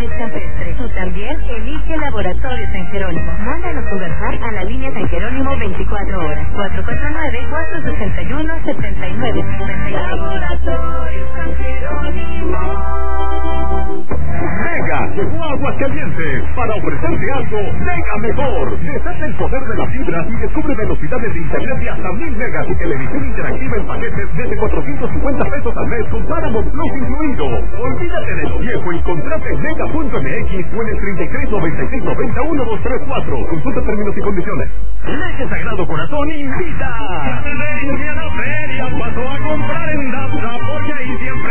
carnes campestres. O también elige Laboratorio San Jerónimo. Mándanos tu WhatsApp a la línea San Jerónimo 24 horas. 449-461-7952. Laboratorio San Jerónimo. Mega llegó a Aguascalientes para ofrecerte algo mega mejor. Desata el poder de la fibra y descubre velocidades de internet de hasta 1000 megas y televisión interactiva en paquetes desde 450 pesos al mes con Paramount Plus incluido. Olvídate de lo viejo y contrata en mega.mx o en el 3396901234. Consulta términos y condiciones. Leche Sagrado Corazón invita.